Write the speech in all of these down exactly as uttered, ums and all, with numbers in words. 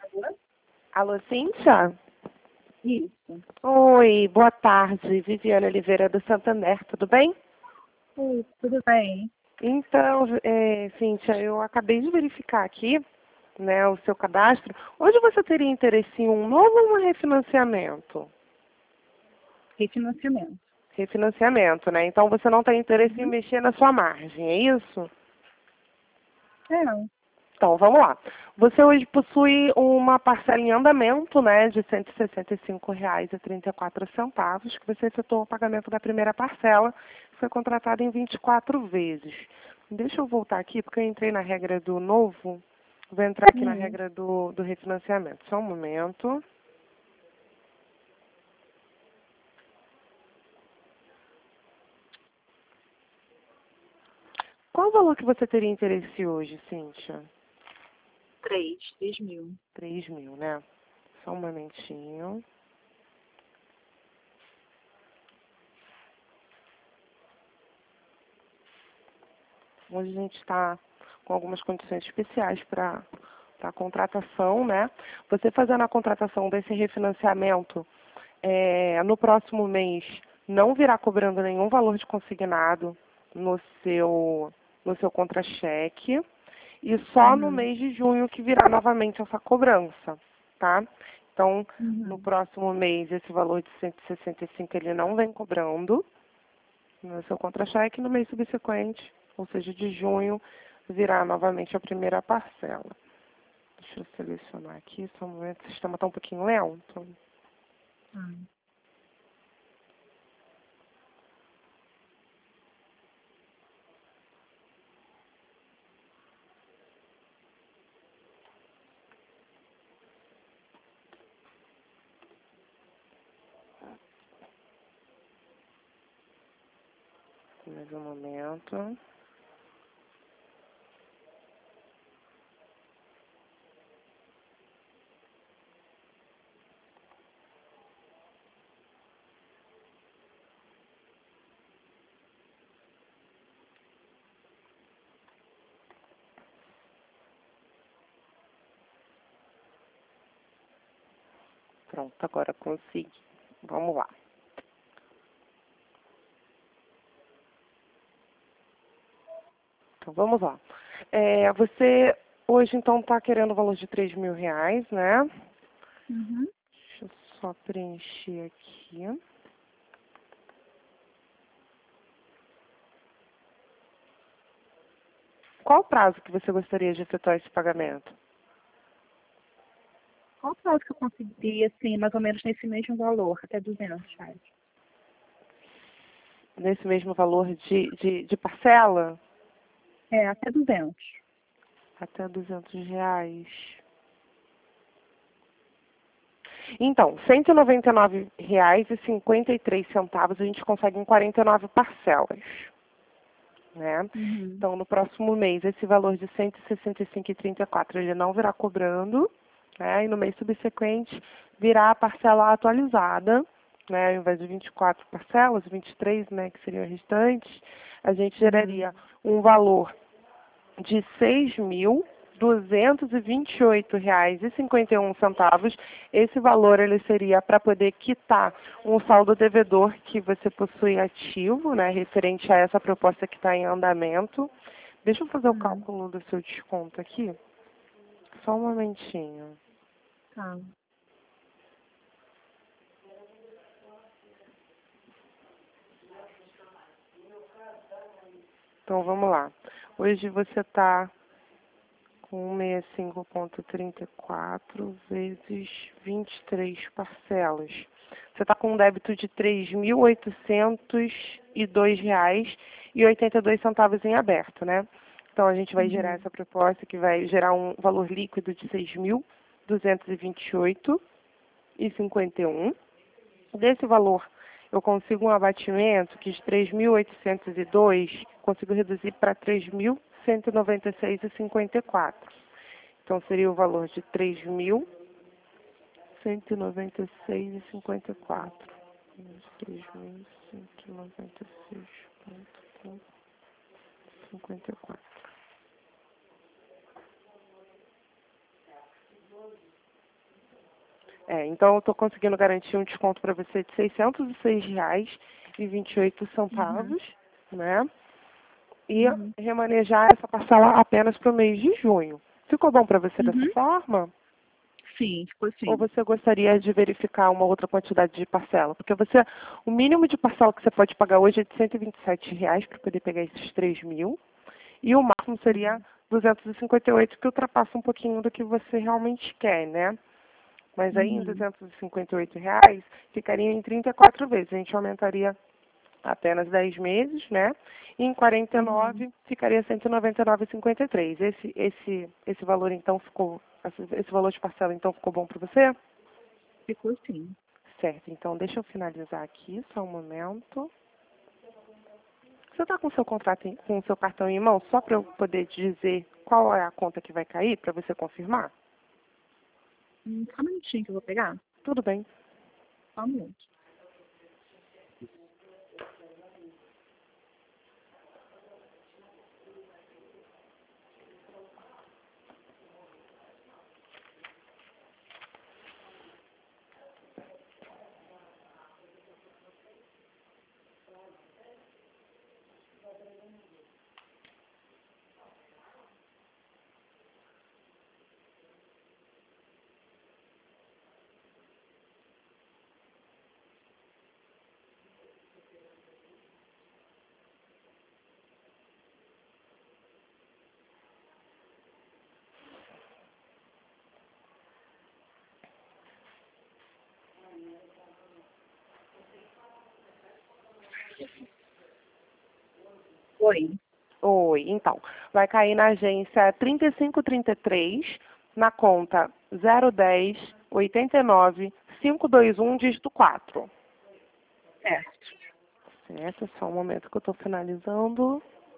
Alô, Cíntia? Isso. Oi, boa tarde. Viviane Oliveira do Santander, tudo bem? Oi, tudo bem? Então, é, Cíntia, eu acabei de verificar aqui, né, o seu cadastro. Hoje você teria interesse em um novo ou um refinanciamento? Refinanciamento. Refinanciamento, né? Então você não tem interesse em Uhum. mexer na sua margem, é isso? É, Então, vamos lá. Você hoje possui uma parcela em andamento, né, de cento e sessenta e cinco reais e trinta e quatro centavos, que você efetuou o pagamento da primeira parcela, que foi contratada em vinte e quatro vezes. Deixa eu voltar aqui, porque eu entrei na regra do novo. Vou entrar aqui na hum, regra do, do refinanciamento. Só um momento. Qual o valor que você teria interesse hoje, Cíntia? três, três mil. Três mil, né? Só um momentinho. Hoje a gente está com algumas condições especiais para a contratação, né? Você fazendo a contratação desse refinanciamento, é, no próximo mês não virá cobrando nenhum valor de consignado no seu, no seu contra-cheque e só no Uhum. mês de junho que virá novamente essa cobrança, tá? Então, no Uhum. próximo mês, esse valor de cento e sessenta e cinco ele não vem cobrando no seu contra-cheque, no mês subsequente, ou seja, de junho, virá novamente a primeira parcela. Deixa eu selecionar aqui, só um momento, o sistema está um pouquinho lento. Ah, Mais um momento. Pronto, agora consegui. Vamos lá. Então, vamos lá. É, você hoje, então, está querendo o valor de três mil reais, né? Uhum. Deixa eu só preencher aqui. Qual o prazo que você gostaria de efetuar esse pagamento? Qual o prazo que eu conseguiria, assim, mais ou menos nesse mesmo valor, até duzentos reais? Nesse mesmo valor de, de, de parcela? É, até duzentos. Até duzentos reais. Então, cento e noventa e nove reais e cinquenta e três centavos a gente consegue em quarenta e nove parcelas, né? Uhum. Então, no próximo mês, esse valor de cento e sessenta e cinco reais e trinta e quatro centavos ele não virá cobrando, né? E no mês subsequente virá a parcela atualizada, né? Ao invés de vinte e quatro parcelas, vinte e três, né, que seriam restantes, a gente Uhum. geraria um valor de seis mil duzentos e vinte e oito reais e cinquenta e um centavos. Esse valor ele seria para poder quitar um saldo devedor que você possui ativo, né, referente a essa proposta que está em andamento. Deixa eu fazer o Uhum. cálculo do seu desconto aqui. Só um momentinho. Tá. Então vamos lá. Hoje você está com cento e sessenta e cinco vírgula trinta e quatro vezes vinte e três parcelas. Você está com um débito de três mil oitocentos e dois reais e oitenta e dois centavos em aberto, né? Então a gente vai gerar Uhum. essa proposta que vai gerar um valor líquido de seis mil duzentos e vinte e oito reais e cinquenta e um. Desse valor, eu consigo um abatimento que de três mil oitocentos e dois consigo reduzir para três mil cento e noventa e seis reais e cinquenta e quatro. Então, seria o valor de três mil cento e noventa e seis reais e cinquenta e quatro. três mil cento e noventa e seis reais e cinquenta e quatro. É, então eu estou conseguindo garantir um desconto para você de seiscentos e seis reais e vinte e oito centavos, Uhum. né? E Uhum. remanejar essa parcela apenas para o mês de junho. Ficou bom para você dessa Uhum. forma? Sim, ficou Ou sim. você gostaria de verificar uma outra quantidade de parcela? Porque você, o mínimo de parcela que você pode pagar hoje é de cento e vinte e sete reais para poder pegar esses três mil. E o máximo seria duzentos e cinquenta e oito, que ultrapassa um pouquinho do que você realmente quer, né? Mas aí em Uhum. duzentos e cinquenta e oito reais ficaria em trinta e quatro vezes. A gente aumentaria apenas dez meses, né? E em quarenta e Uhum. nove ficaria cento e noventa e nove vírgula cinquenta e três. Esse, esse, esse valor então ficou, esse valor de parcela então ficou bom para você? Ficou sim. Certo, então deixa eu finalizar aqui, só um momento. Você está com o seu contrato, em- com o seu cartão em mão, só para eu poder dizer qual é a conta que vai cair, para você confirmar? Hum, Só um minutinho que eu vou pegar. Tudo bem. Só um minuto. Oi. Oi, então, vai cair na agência trinta e cinco trinta e três, na conta zero dez oitenta e nove quinhentos e vinte e um, dígito quatro. Certo. Certo, só um momento que eu estou finalizando.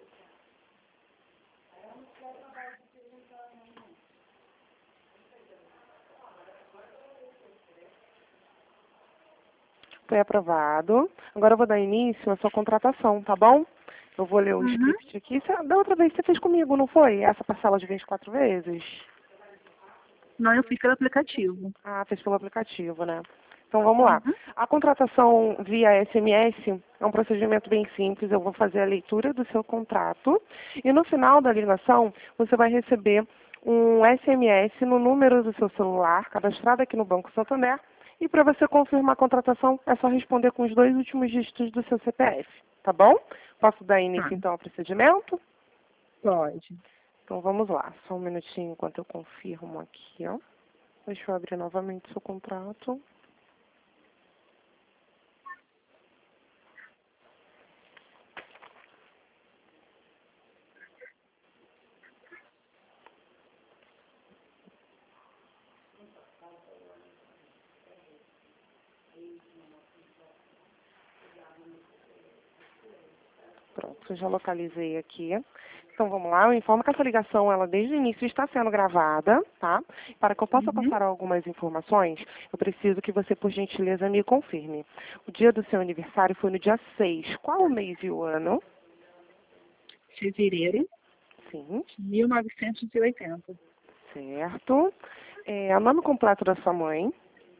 Foi aprovado. Agora eu vou dar início à sua contratação, tá bom? Eu vou ler o Uhum. script aqui. Você- Da outra vez você fez comigo, não foi? Essa parcela de vinte e quatro vezes? Não, eu fiz pelo aplicativo. Ah, fez pelo aplicativo, né? Então vamos lá. Uhum. A contratação via S M S é um procedimento bem simples. Eu vou fazer a leitura do seu contrato e no final da ligação você vai receber um S M S no número do seu celular, cadastrado aqui no Banco Santander. E para você confirmar a contratação é só responder com os dois últimos dígitos do seu C P F, tá bom? Posso dar Tá. início então ao procedimento? Pode. Então vamos lá. Só um minutinho enquanto eu confirmo aqui, ó. Deixa eu abrir novamente o seu contrato. Pronto, eu já localizei aqui. Então vamos lá, eu informo que essa ligação, ela desde o início está sendo gravada, tá? Para que eu possa Uhum. passar algumas informações, eu preciso que você, por gentileza, me confirme. O dia do seu aniversário foi no dia seis. Qual o mês e o ano? Fevereiro Sim, de mil novecentos e oitenta. certo. É, o nome completo da sua mãe,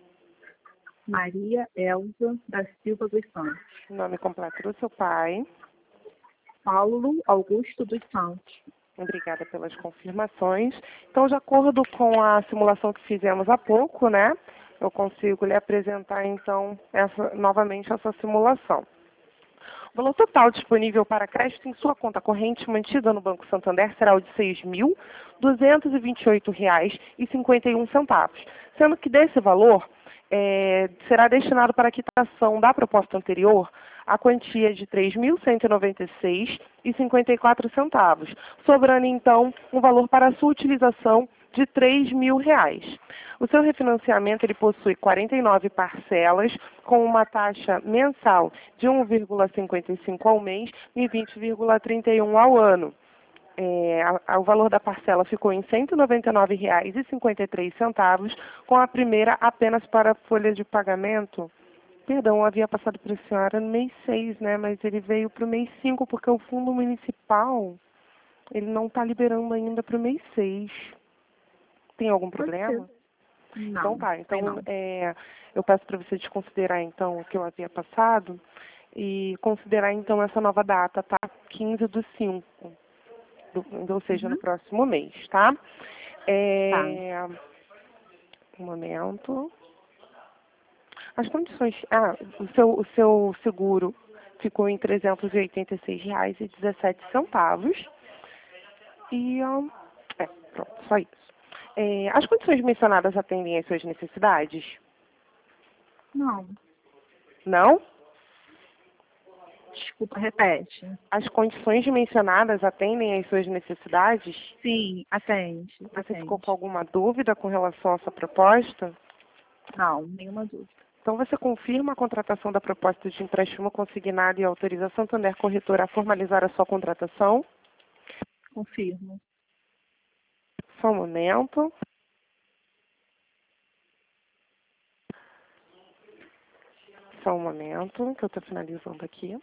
Maria Elza da Silva dos Santos. o nome completo do seu pai. Paulo Augusto dos Santos. Obrigada pelas confirmações. Então, de acordo com a simulação que fizemos há pouco, né, eu consigo lhe apresentar, então, essa, novamente essa simulação. O valor total disponível para crédito em sua conta corrente mantida no Banco Santander será o de seis mil duzentos e vinte e oito reais e cinquenta e um centavos, sendo que desse valor é, será destinado para a quitação da proposta anterior a quantia de três mil cento e noventa e seis reais e cinquenta e quatro centavos, sobrando então um valor para a sua utilização de três mil reais. O seu refinanciamento ele possui quarenta e nove parcelas com uma taxa mensal de um vírgula cinquenta e cinco ao mês e vinte vírgula trinta e um ao ano. É, a, a, o valor da parcela ficou em cento e noventa e nove reais e cinquenta e três centavos, com a primeira apenas para a folha de pagamento. Perdão, eu havia passado para a senhora no mês seis, né? Mas ele veio para o mês cinco, porque o fundo municipal ele não está liberando ainda para o mês seis. Tem algum Pode ser. problema? Não, Então tá, tem então não. é, eu peço para você desconsiderar então o que eu havia passado e considerar então essa nova data, tá? quinze do cinco, do, ou seja, no Uhum. próximo mês, tá? Tá. É, um momento. As condições. Ah, o seu, o seu seguro ficou em trezentos e oitenta e seis reais e dezessete centavos. E, ahn, é, pronto, só isso. É, as condições mencionadas atendem às suas necessidades? Não. Não? Desculpa, repete. As condições mencionadas atendem às suas necessidades? Sim, atende, Você ficou com atende. alguma dúvida com relação à sua proposta? Não, nenhuma dúvida. Então, você confirma a contratação da proposta de empréstimo consignado e autoriza a Santander Corretora a formalizar a sua contratação? Confirmo. Só um momento. Só um momento, que eu estou finalizando aqui.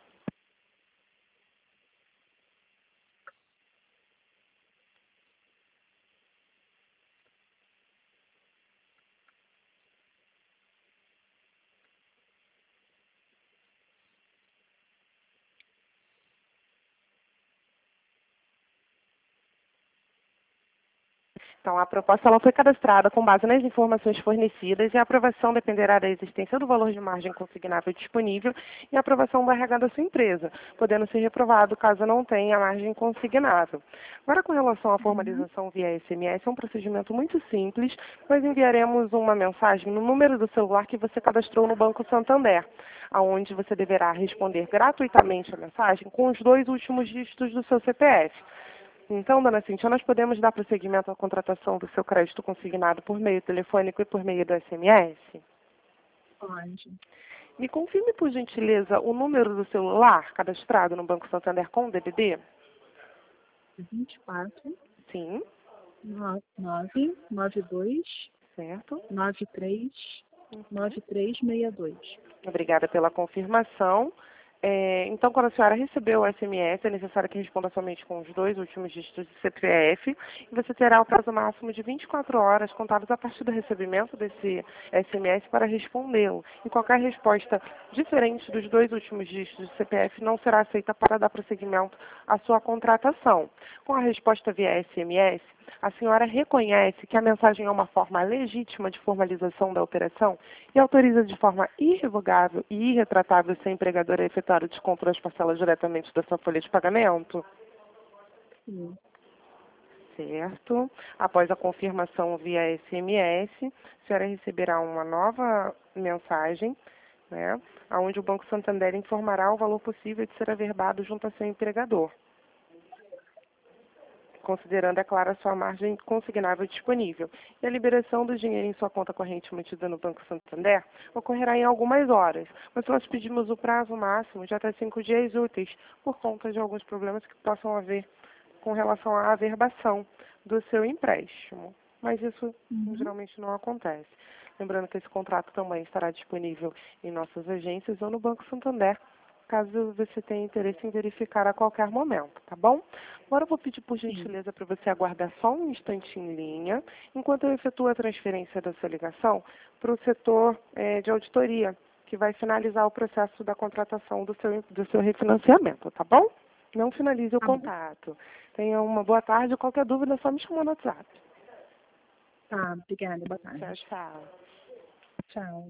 Então, a proposta ela foi cadastrada com base nas informações fornecidas e a aprovação dependerá da existência do valor de margem consignável disponível e a aprovação do R H da sua empresa, podendo ser reprovado caso não tenha margem consignável. Agora, com relação à Uhum. formalização via S M S, é um procedimento muito simples. Nós enviaremos uma mensagem no número do celular que você cadastrou no Banco Santander, aonde você deverá responder gratuitamente a mensagem com os dois últimos dígitos do seu C P F. Então, dona Cintia, nós podemos dar prosseguimento à contratação do seu crédito consignado por meio telefônico e por meio do S M S? Pode. Me confirme, por gentileza, o número do celular cadastrado no Banco Santander com o D D D? vinte e quatro, Sim, nove, nove dois, certo. nove três, nove três seis dois. Obrigada pela confirmação. É, então, quando a senhora recebeu o S M S, é necessário que responda somente com os dois últimos dígitos do C P F e você terá o prazo máximo de vinte e quatro horas contados a partir do recebimento desse S M S para respondê-lo. E qualquer resposta diferente dos dois últimos dígitos do C P F não será aceita para dar prosseguimento à sua contratação. Com a resposta via S M S, a senhora reconhece que a mensagem é uma forma legítima de formalização da operação e autoriza de forma irrevogável e irretratável se a empregadora efetuar o desconto das parcelas diretamente da sua folha de pagamento? Sim. Certo. Após a confirmação via S M S, a senhora receberá uma nova mensagem, né, onde o Banco Santander informará o valor possível de ser averbado junto a seu empregador, considerando, é claro, a sua margem consignável disponível. E a liberação do dinheiro em sua conta corrente mantida no Banco Santander ocorrerá em algumas horas, mas nós pedimos o prazo máximo de até cinco dias úteis, por conta de alguns problemas que possam haver com relação à averbação do seu empréstimo. Mas isso Uhum. geralmente não acontece. Lembrando que esse contrato também estará disponível em nossas agências ou no Banco Santander, caso você tenha interesse em verificar a qualquer momento, tá bom? Agora eu vou pedir, por Sim. gentileza, para você aguardar só um instante em linha, enquanto eu efetuo a transferência da sua ligação para o setor eh, de auditoria, que vai finalizar o processo da contratação do seu, do seu refinanciamento, tá bom? Não finalize o Tá bom. contato. Tenha uma boa tarde. Qualquer dúvida é só me chamar no WhatsApp. Tá, obrigada. Boa tarde. Tchau, tchau. Tchau.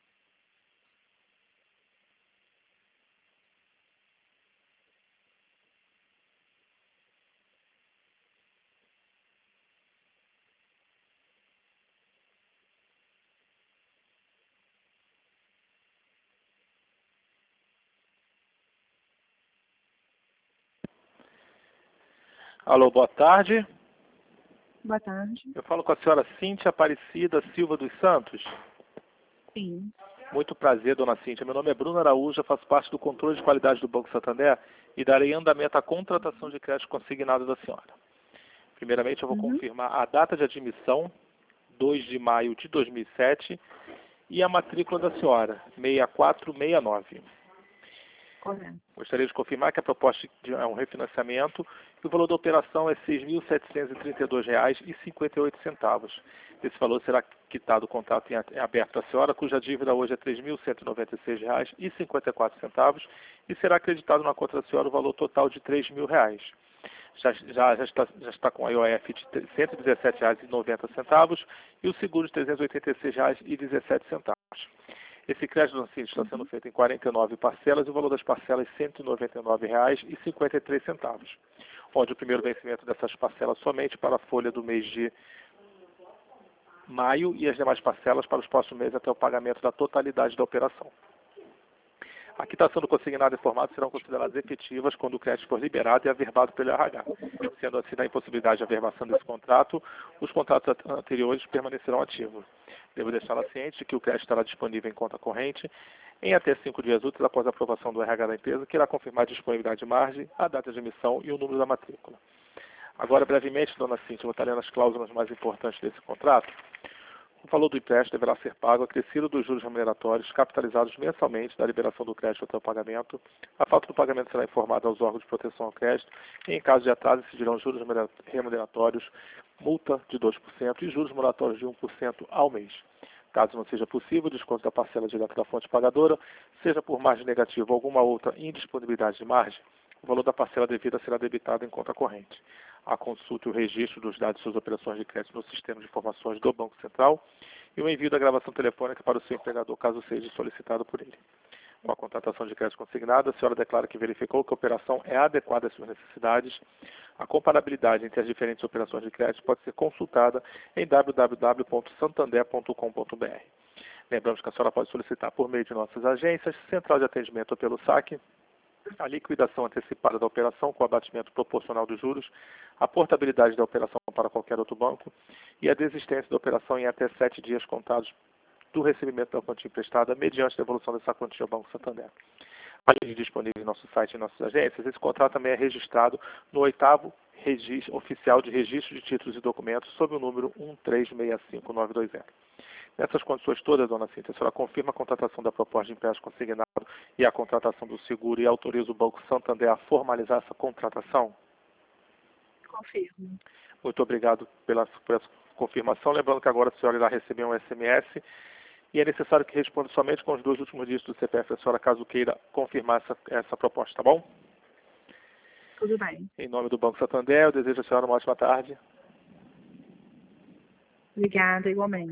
Alô, boa tarde. Boa tarde. Eu falo com a senhora Cíntia Aparecida Silva dos Santos. Sim. Muito prazer, dona Cíntia. Meu nome é Bruno Araújo, eu faço parte do controle de qualidade do Banco Santander e darei andamento à contratação de crédito consignado da senhora. Primeiramente, eu vou Uhum. confirmar a data de admissão, dois de maio de dois mil e sete, e a matrícula da senhora, seis quatro seis nove. Correto. Gostaria de confirmar que a proposta é um refinanciamento e o valor da operação é seis mil setecentos e trinta e dois reais e cinquenta e oito centavos. Esse valor será quitado o contrato em aberto à senhora, cuja dívida hoje é três mil cento e noventa e seis reais e cinquenta e quatro centavos e será acreditado na conta da senhora o valor total de três mil reais. Já, já, já, está, já está com a I O F de cento e dezessete reais e noventa centavos e o seguro de trezentos e oitenta e seis reais e dezessete centavos. Esse crédito, Dona Cíntia, está sendo feito em quarenta e nove parcelas e o valor das parcelas é cento e noventa e nove reais e cinquenta e três centavos, onde o primeiro vencimento dessas parcelas somente para a folha do mês de maio e as demais parcelas para os próximos meses até o pagamento da totalidade da operação. A quitação do consignado informado serão consideradas efetivas quando o crédito for liberado e averbado pelo R H. Sendo assim, na impossibilidade de averbação desse contrato, os contratos anteriores permanecerão ativos. Devo deixá-la ciente de que o crédito estará disponível em conta corrente em até cinco dias úteis após a aprovação do R H da empresa, que irá confirmar a disponibilidade de margem, a data de emissão e o número da matrícula. Agora, brevemente, Dona Cíntia, vou estar lendo as cláusulas mais importantes desse contrato. O valor do empréstimo deverá ser pago acrescido dos juros remuneratórios capitalizados mensalmente da liberação do crédito até o pagamento. A falta do pagamento será informada aos órgãos de proteção ao crédito e, em caso de atraso, incidirão juros remuneratórios, multa de dois por cento e juros moratórios de um por cento ao mês. Caso não seja possível, o desconto da parcela direta da fonte pagadora, seja por margem negativa ou alguma outra indisponibilidade de margem, o valor da parcela devida será debitado em conta corrente. A consulta e o registro dos dados de suas operações de crédito no sistema de informações do Banco Central e o envio da gravação telefônica para o seu empregador, caso seja solicitado por ele. Com a contratação de crédito consignado, a senhora declara que verificou que a operação é adequada às suas necessidades. A comparabilidade entre as diferentes operações de crédito pode ser consultada em w w w ponto santander ponto com ponto b r. Lembramos que a senhora pode solicitar por meio de nossas agências, central de atendimento ou pelo saque, a liquidação antecipada da operação com abatimento proporcional dos juros, a portabilidade da operação para qualquer outro banco e a desistência da operação em até sete dias contados do recebimento da quantia emprestada mediante devolução dessa quantia ao Banco Santander. Além de disponível em nosso site e em nossas agências, esse contrato também é registrado no oitavo registro oficial de registro de títulos e documentos sob o número um três seis cinco nove dois zero. Nessas condições todas, Dona Cíntia, a senhora confirma a contratação da proposta de empréstimo consignado e a contratação do seguro e autoriza o Banco Santander a formalizar essa contratação? Confirmo. Muito obrigado pela, por essa confirmação. Lembrando que agora a senhora irá receber um S M S e é necessário que responda somente com os dois últimos dígitos do C P F da senhora, caso queira confirmar essa, essa proposta, tá bom? Tudo bem. Em nome do Banco Santander, eu desejo à senhora uma ótima tarde. Obrigada, igualmente.